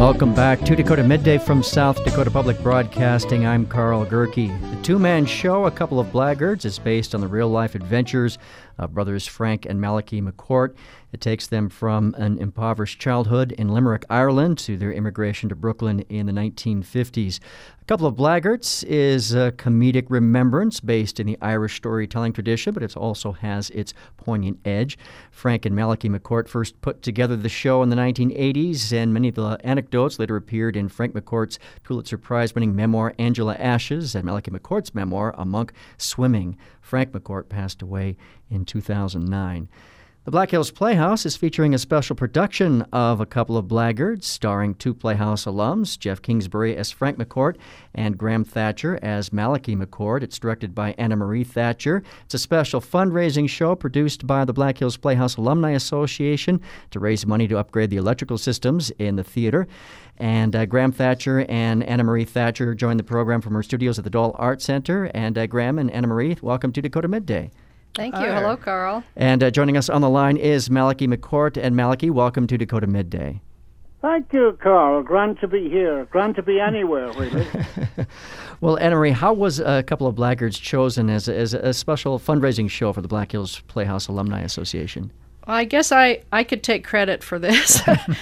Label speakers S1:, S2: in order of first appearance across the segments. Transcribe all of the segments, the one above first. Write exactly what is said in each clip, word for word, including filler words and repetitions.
S1: Welcome back to Dakota Midday from South Dakota Public Broadcasting. I'm Carl Gerke. The two-man show, A Couple of Blackguards, is based on the real-life adventures of brothers Frank and Malachi McCourt. It takes them from an impoverished childhood in Limerick, Ireland, to their immigration to Brooklyn in the nineteen fifties. A Couple of Blackguards is a comedic remembrance based in the Irish storytelling tradition, but it also has its poignant edge. Frank and Malachi McCourt first put together the show in the nineteen eighties, and many of the anecdotes later appeared in Frank McCourt's Pulitzer Prize-winning memoir, Angela Ashes, and Malachi McCourt's memoir, A Monk Swimming. Frank McCourt passed away in two thousand nine. The Black Hills Playhouse is featuring a special production of A Couple of Blackguards, starring two Playhouse alums, Jeff Kingsbury as Frank McCourt and Graham Thatcher as Malachi McCourt. It's directed by Anna Marie Thatcher. It's a special fundraising show produced by the Black Hills Playhouse Alumni Association to raise money to upgrade the electrical systems in the theater. And uh, Graham Thatcher and Anna Marie Thatcher joined the program from her studios at the Dole Art Center. And uh, Graham and Anna Marie, welcome to Dakota Midday.
S2: Thank you. Hi. Hello, Carl.
S1: And uh, joining us on the line is Malachi McCourt. And Malachi, welcome to Dakota Midday.
S3: Thank you, Carl. Grand to be here. Grand to be anywhere, really.
S1: Well, Anna Marie, how was A Couple of Blackguards chosen as a, as a special fundraising show for the Black Hills Playhouse Alumni Association?
S2: Well, I guess I, I could take credit for this.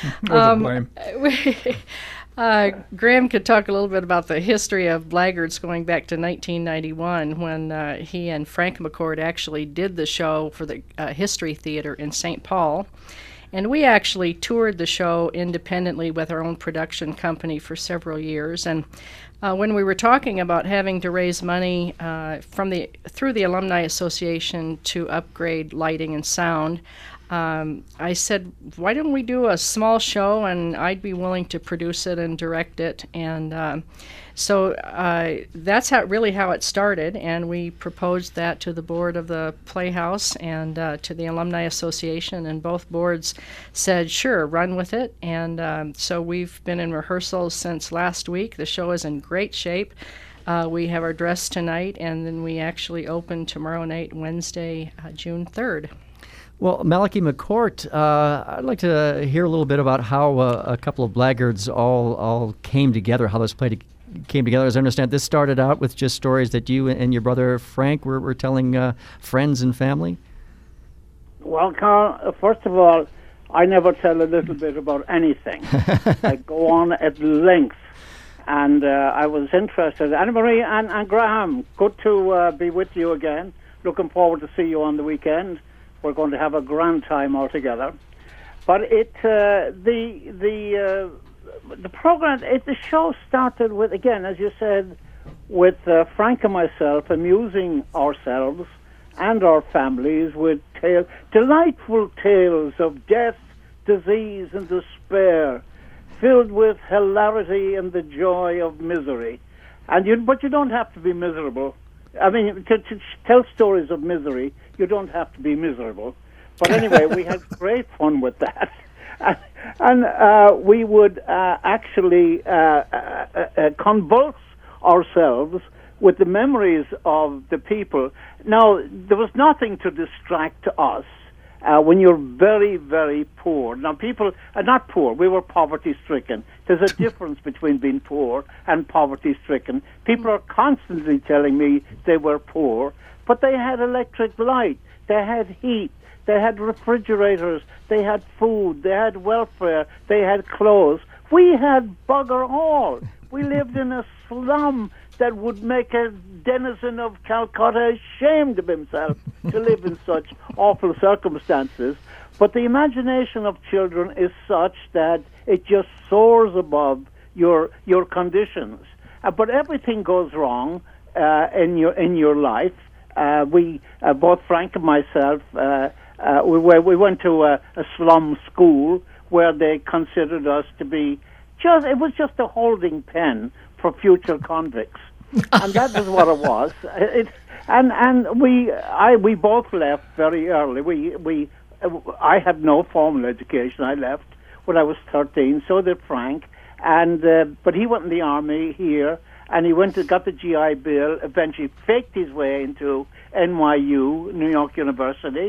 S4: um,
S2: we, uh, Graham could talk a little bit about the history of Blackguards going back to nineteen ninety-one when uh, he and Frank McCourt actually did the show for the uh, History Theater in Saint Paul. And we actually toured the show independently with our own production company for several years. And uh, when we were talking about having to raise money uh, from the through the Alumni Association to upgrade lighting and sound, um, I said, why don't we do a small show, and I'd be willing to produce it and direct it. And um, so uh, that's how really how it started, and we proposed that to the board of the Playhouse and uh, to the Alumni Association, and both boards said, sure, run with it. And um, so we've been in rehearsals since last week. The show is in great shape. Uh, we have our dress tonight, and then we actually open tomorrow night, Wednesday, uh, June third.
S1: Well, Malachi McCourt, uh, I'd like to hear a little bit about how uh, A Couple of Blackguards all all came together, how this play to, came together. As I understand, this started out with just stories that you and your brother Frank were, were telling uh, friends and family?
S3: Well, Carl, first of all, I never tell a little bit about anything. I go on at length. And uh, I was interested. Anna Marie and, and Graham, good to uh, be with you again. Looking forward to see you on the weekend. We're going to have a grand time all together. But it, uh, the the uh, the program, it, the show started with, again, as you said, with uh, Frank and myself amusing ourselves and our families with tale, delightful tales of death, disease, and despair, filled with hilarity and the joy of misery. And you, but you don't have to be miserable. I mean, to, to tell stories of misery, you don't have to be miserable. But anyway, we had great fun with that. And, and uh, we would uh, actually uh, uh, uh, convulse ourselves with the memories of the people. Now, there was nothing to distract us. Uh, when you're very, very poor. Now, people are not poor. We were poverty-stricken. There's a difference between being poor and poverty-stricken. People are constantly telling me they were poor, but they had electric light. They had heat. They had refrigerators. They had food. They had welfare. They had clothes. We had bugger all. We lived in a slum that would make a denizen of Calcutta ashamed of himself to live in such awful circumstances. But the imagination of children is such that it just soars above your your conditions. Uh, but everything goes wrong uh, in your in your life. Uh, we uh, both Frank and myself uh, uh, we we went to a, a slum school where they considered us to be just it was just a holding pen for future convicts. And that was what it was. It, and and we I we both left very early. We we I had no formal education. I left when I was thirteen. So did Frank. And uh, but he went in the army here, and he went to got the G I Bill. Eventually, faked his way into N Y U, New York University,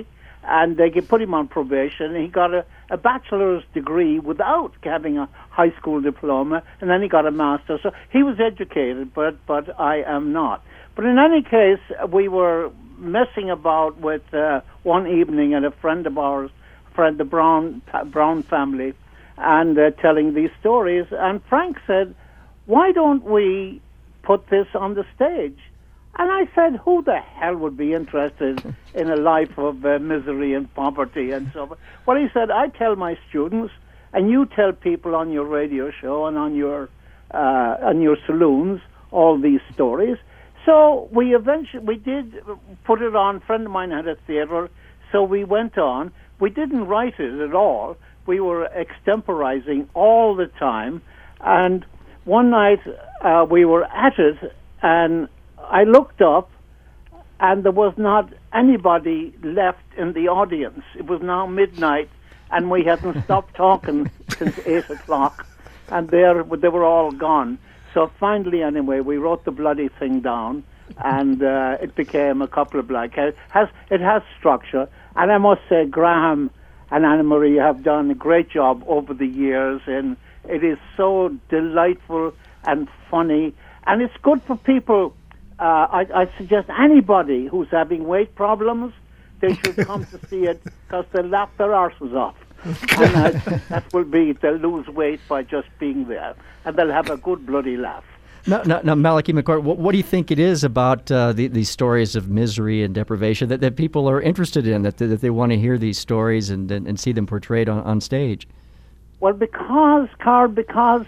S3: and they put him on probation. He got a, a bachelor's degree without having a high school diploma, and then he got a master's. So he was educated, but but I am not. But in any case, we were messing about with uh, one evening, and a friend of ours, friend the Brown Brown family, and uh, telling these stories. And Frank said, "Why don't we put this on the stage?" And I said, who the hell would be interested in a life of uh, misery and poverty and so on? Well, he said, I tell my students, and you tell people on your radio show and on your uh, on your saloons all these stories. So we eventually, we did put it on. A friend of mine had a theater, so we went on. We didn't write it at all. We were extemporizing all the time. And one night uh, we were at it, and I looked up, and there was not anybody left in the audience. It was now midnight, and we hadn't stopped talking since eight o'clock, and there they were all gone. So finally, anyway, we wrote the bloody thing down, and uh, it became a couple of black. It has it has structure, and I must say, Graham and Anna Marie have done a great job over the years, and it is so delightful and funny, and it's good for people. Uh, I, I suggest anybody who's having weight problems, they should come to see it, because they'll laugh their arses off. And uh, that will be, they'll lose weight by just being there, and they'll have a good bloody laugh.
S1: Now, now, now Malachi McCourt, what, what do you think it is about uh, the, these stories of misery and deprivation that, that people are interested in, that, that they want to hear these stories and, and, and see them portrayed on, on stage?
S3: Well, because, Carl, because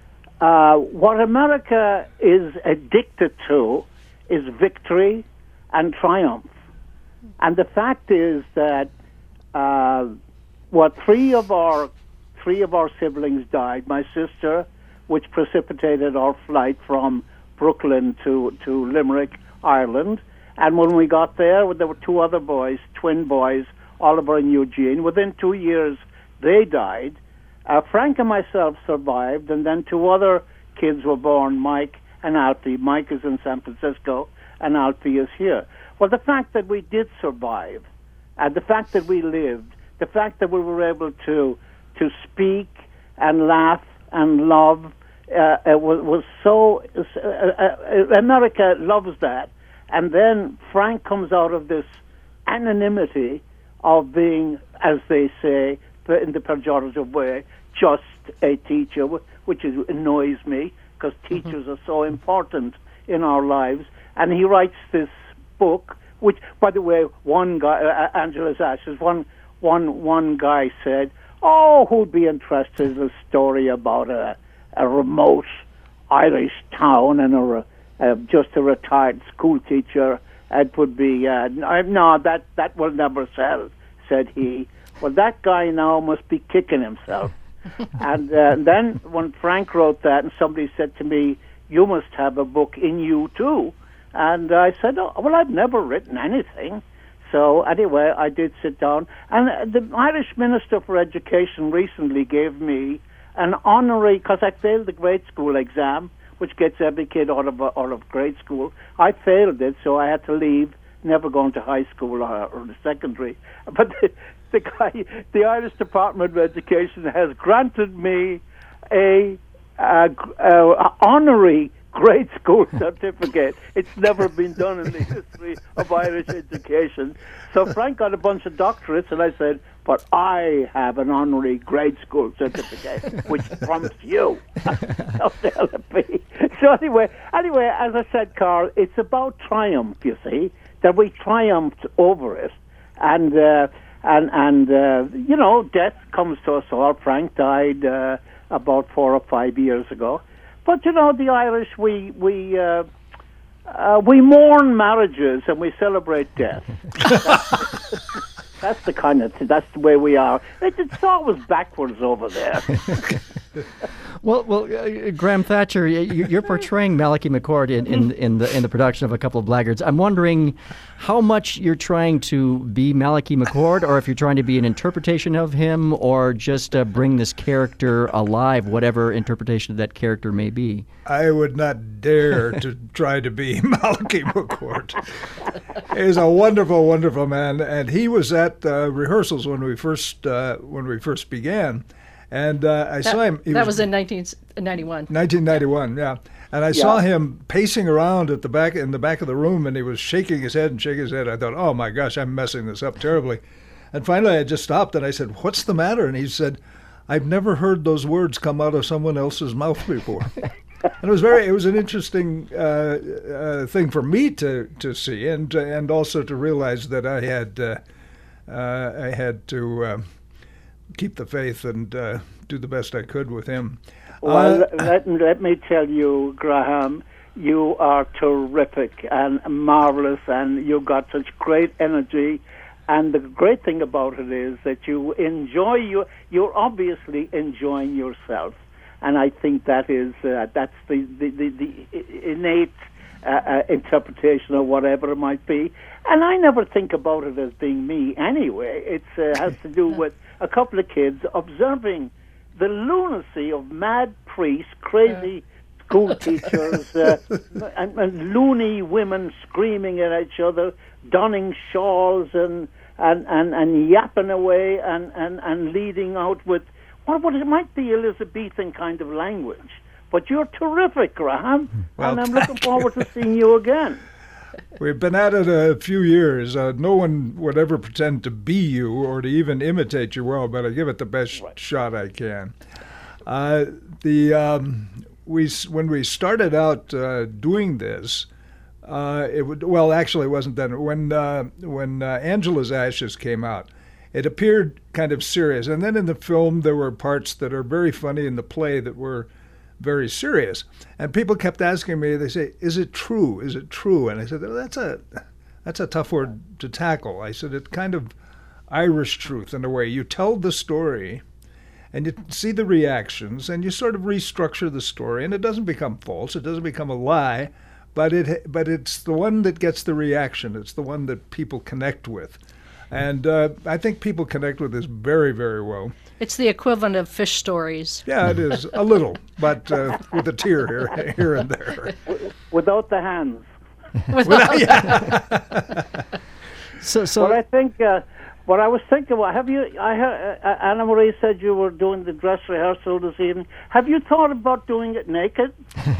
S3: uh, what America is addicted to is victory and triumph. And the fact is that uh, what three of our three of our siblings died. My sister, which precipitated our flight from Brooklyn to, to Limerick, Ireland. And when we got there, there were two other boys, twin boys, Oliver and Eugene. Within two years, they died. Uh, Frank and myself survived, and then two other kids were born, Mike and Alfie. Mike is in San Francisco, and Alfie is here. Well, the fact that we did survive, and the fact that we lived, the fact that we were able to to speak and laugh and love, uh, it was, was so... Uh, uh, America loves that. And then Frank comes out of this anonymity of being, as they say, in the pejorative way, just a teacher, which is, annoys me, because teachers are so important in our lives. And he writes this book, which, by the way, one guy, uh, Angela's Ashes, one, one, one guy said, oh, who'd be interested in a story about a, a remote Irish town and a, uh, just a retired school teacher? It would be, uh, no, that, that will never sell, said he. Well, that guy now must be kicking himself. And uh, then when Frank wrote that, and somebody said to me, you must have a book in you too. And I said, oh, well, I've never written anything. So anyway, I did sit down. And the Irish Minister for Education recently gave me an honorary, because I failed the grade school exam, which gets every kid out of, out of grade school. I failed it, so I had to leave, never going to high school or, or the secondary. But the, the guy, the Irish Department of Education has granted me a, a, a honorary grade school certificate. It's never been done in the history of Irish education. So Frank got a bunch of doctorates, and I said, but I have an honorary grade school certificate, which trumps you. So anyway, anyway, as I said, Carl, it's about triumph, you see, that we triumphed over it. And, uh, and, and uh, you know, death comes to us all. Frank died uh, about four or five years ago. But, you know, the Irish, we we uh, uh, we mourn marriages and we celebrate death. that's, that's the kind of, that's the way we are. It, it's always backwards over there.
S1: Well, well, uh, Graham Thatcher, you, you're portraying Malachi McCourt in, in, in the in the production of A Couple of Blackguards. I'm wondering how much you're trying to be Malachi McCourt, or if you're trying to be an interpretation of him, or just uh, bring this character alive, whatever interpretation of that character may be.
S4: I would not dare to try to be Malachi McCourt. He's a wonderful, wonderful man, and he was at uh, rehearsals when we first uh, when we first began. And uh, I
S2: that,
S4: saw him. He
S2: that
S4: was,
S2: was in nineteen ninety-one.
S4: nineteen ninety-one, yeah. And I
S3: Yeah.
S4: saw him pacing around at the back in the back of the room, and he was shaking his head and shaking his head. I thought, oh my gosh, I'm messing this up terribly. And finally, I just stopped and I said, "What's the matter?" And he said, "I've never heard those words come out of someone else's mouth before." And it was very, it was an interesting uh, uh, thing for me to to see, and and also to realize that I had uh, uh, I had to. Uh, keep the faith and uh, do the best I could with him.
S3: Well,
S4: Uh,
S3: let, let me tell you, Graham, you are terrific and marvelous, and you've got such great energy. And the great thing about it is that you enjoy your, you're obviously enjoying yourself. And I think that is, uh, that's the, the, the, the innate uh, uh, interpretation of whatever it might be. And I never think about it as being me anyway. It uh, has to do with a couple of kids observing the lunacy of mad priests, crazy school teachers, uh, and, and loony women screaming at each other, donning shawls and and, and, and yapping away and, and, and leading out with what, what it might be Elizabethan kind of language. But you're terrific, Graham,
S4: Well,
S3: and I'm looking
S4: thank
S3: forward to seeing you again.
S4: We've been at it a few years. Uh, no one would ever pretend to be you or to even imitate you well, but I give it the best
S3: Right.
S4: shot I can. Uh, the um, we s- when we started out uh, doing this, uh, it would well actually it wasn't then when uh, when uh, Angela's Ashes came out. It appeared kind of serious, and then in the film there were parts that are very funny in the play that were very serious. And people kept asking me, they say, "Is it true? Is it true?" And I said, oh, that's a that's a tough word to tackle. I said, it's kind of Irish truth in a way. You tell the story and you see the reactions and you sort of restructure the story, and it doesn't become false, it doesn't become a lie, but it but it's the one that gets the reaction. It's the one that people connect with. And uh, I think people connect with this very, very well.
S2: It's the equivalent of fish stories.
S4: Yeah, it is a little, but uh, with a tear here, here and there.
S3: Without the hands.
S1: So, so
S3: Well, I think uh, what I was thinking about, have you, I heard, uh, Anna Marie said you were doing the dress rehearsal this evening. Have you thought about doing it naked?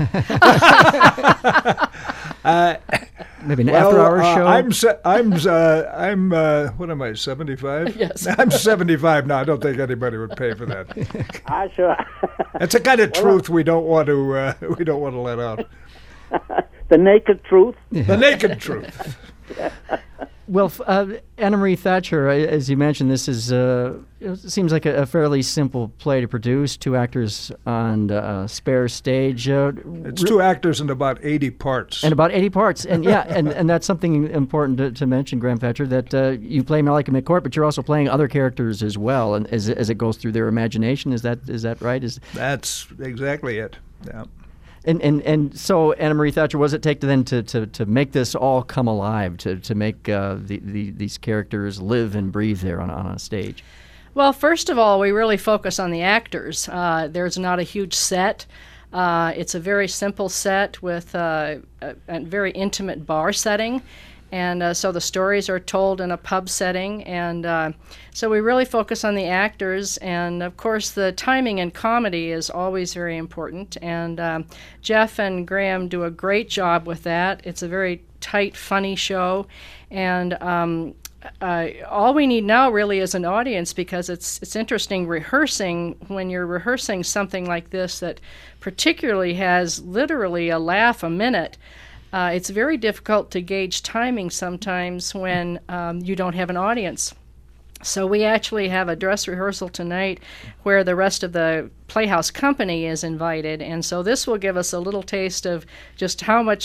S4: uh,
S1: maybe an
S4: well,
S1: after-hour
S4: uh,
S1: show?
S4: I'm, se- I'm, uh, I'm, uh, what am I, seventy-five?
S2: Yes.
S4: I'm seventy-five now. I don't think anybody would pay for that.
S3: Ah, sure.
S4: It's a kind of truth we don't want to, uh, we don't want to let out.
S3: The naked truth.
S4: The naked truth.
S1: Well, f- uh, Anna Marie Thatcher, uh, as you mentioned, this is uh, it seems like a, a fairly simple play to produce. Two actors on uh, spare stage. Uh,
S4: It's two actors and about eighty parts.
S1: and about eighty parts. And yeah, and, and that's something important to, to mention, Graham Thatcher, that uh, you play Malachi McCourt, but you're also playing other characters as well, and as, as it goes through their imagination. Is that is that right? Is
S4: That's exactly it. Yeah.
S1: And, and and so, Anna Marie Thatcher, what does it take to then to, to, to make this all come alive, to to make uh, the, the these characters live and breathe there on, on a stage?
S2: Well, first of all, we really focus on the actors. Uh, there's not a huge set. Uh, it's a very simple set with uh, a, a very intimate bar setting. And uh, so the stories are told in a pub setting. And uh, so we really focus on the actors. And of course, the timing in comedy is always very important. And um, Jeff and Graham do a great job with that. It's a very tight, funny show. And um, uh, all we need now really is an audience, because it's it's interesting rehearsing when you're rehearsing something like this that particularly has literally a laugh a minute. Uh, it's very difficult to gauge timing sometimes when um, you don't have an audience. So we actually have a dress rehearsal tonight where the rest of the Playhouse company is invited, and so this will give us a little taste of just how much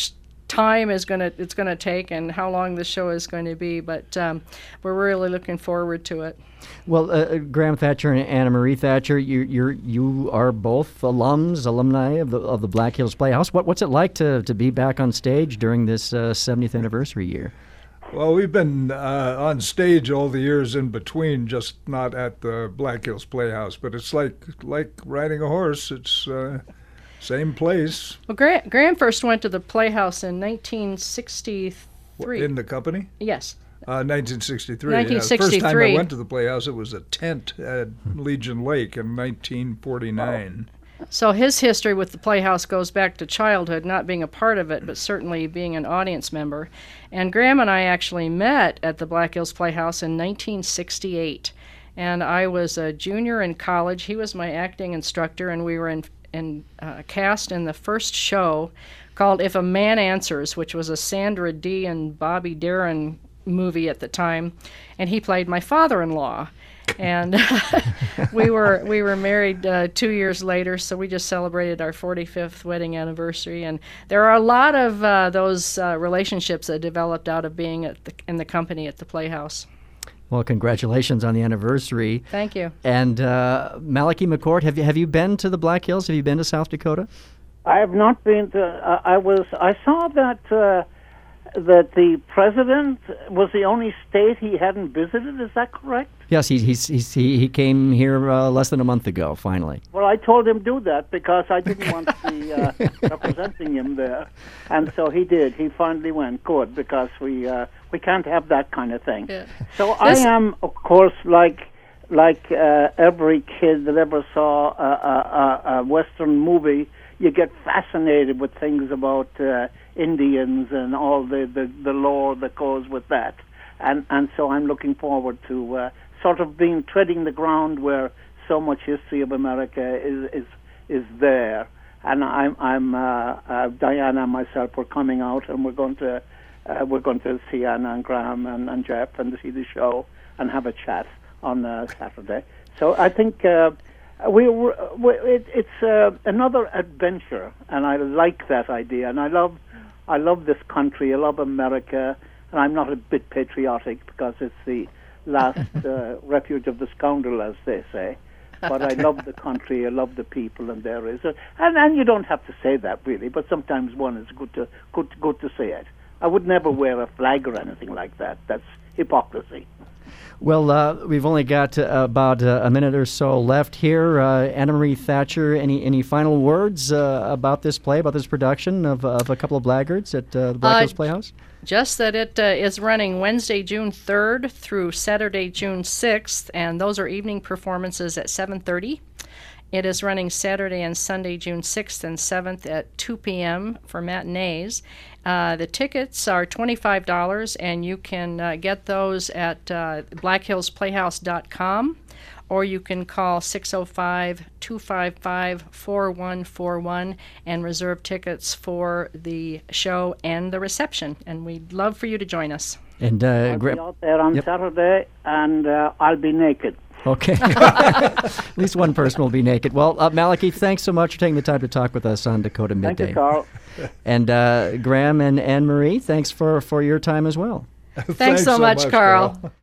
S2: time is going to it's going to take and how long the show is going to be, but um, we're really looking forward to it.
S1: Well, uh, Graham Thatcher and Anna Marie Thatcher, you you're, you are both alums, alumni of the of the Black Hills Playhouse. What what's it like to to be back on stage during this uh, seventieth anniversary year?
S4: Well, we've been uh, on stage all the years in between, just not at the Black Hills Playhouse. But it's like like riding a horse. It's uh, same place.
S2: Well, Graham, Graham first went to the Playhouse in nineteen sixty-three.
S4: In the company?
S2: Yes.
S4: Uh, nineteen sixty-three.
S2: nineteen sixty-three.
S4: Yeah. The first time I went to the Playhouse, it was a tent at Legion Lake in nineteen forty-nine.
S2: So his history with the Playhouse goes back to childhood, not being a part of it, but certainly being an audience member. And Graham and I actually met at the Black Hills Playhouse in nineteen sixty-eight. And I was a junior in college. He was my acting instructor, and we were in, in uh, cast in the first show called If a Man Answers, which was a Sandra Dee and Bobby Darin movie at the time. And he played my father-in-law. And we were we were married uh, two years later, so we just celebrated our forty-fifth wedding anniversary. And there are a lot of uh, those uh, relationships that developed out of being at the, in the company at the Playhouse.
S1: Well, congratulations on the anniversary.
S2: Thank you.
S1: And uh, Malachi McCourt, have you have you been to the Black Hills? Have you been to South Dakota?
S3: I have not been to. Uh, I was. I saw that. Uh, that the president was the only state he hadn't visited. Is that correct?
S1: Yes, he he's, he's, he he came here uh, less than a month ago. Finally.
S3: Well, I told him do that because I didn't want to be uh, representing him there, and so he did. He finally went. Good, because we uh, we can't have that kind of thing.
S2: Yeah.
S3: So I am, of course, like like uh, every kid that ever saw a, a, a Western movie. You get fascinated with things about uh, Indians and all the, the, the lore that goes with that. And and so I'm looking forward to uh, sort of being treading the ground where so much history of America is is, is there. And I'm I'm uh, uh, Diana and myself, we're coming out, and we're going to uh, we're going to see Anna and Graham and, and Jeff and to see the show and have a chat on uh, Saturday. So I think. Uh, We, we it, it's uh, another adventure, and I like that idea. And I love, I love this country. I love America, and I'm not a bit patriotic because it's the last uh, refuge of the scoundrel, as they say. But I love the country. I love the people, and there is, a, and and you don't have to say that really, but sometimes one is good to good good to say it. I would never wear a flag or anything like that. That's hypocrisy.
S1: Well, uh, we've only got uh, about uh, a minute or so left here. Uh, Anna Marie Thatcher, any any final words uh, about this play, about this production of, of A Couple of Blackguards at uh, the Black Hills
S2: Uh,
S1: Playhouse?
S2: Just that it uh, is running Wednesday, June third through Saturday, June sixth, and those are evening performances at seven thirty. It is running Saturday and Sunday, June sixth and seventh at two p.m. for matinees. Uh, the tickets are twenty-five dollars, and you can uh, get those at uh, black hills playhouse dot com, or you can call six oh five, two five five, four one four one and reserve tickets for the show and the reception. And we'd love for you to join us.
S1: And uh,
S3: I'll
S1: Gra-
S3: be out there on
S1: Yep.
S3: Saturday, and uh, I'll be naked.
S1: Okay. At least one person will be naked. Well, uh, Malachi, thanks so much for taking the time to talk with us on Dakota Midday.
S3: Thank you, Carl.
S1: And uh, Graham and Anne Marie, thanks for, for your time as well.
S2: Thanks, so, much, Carl.
S4: Carl.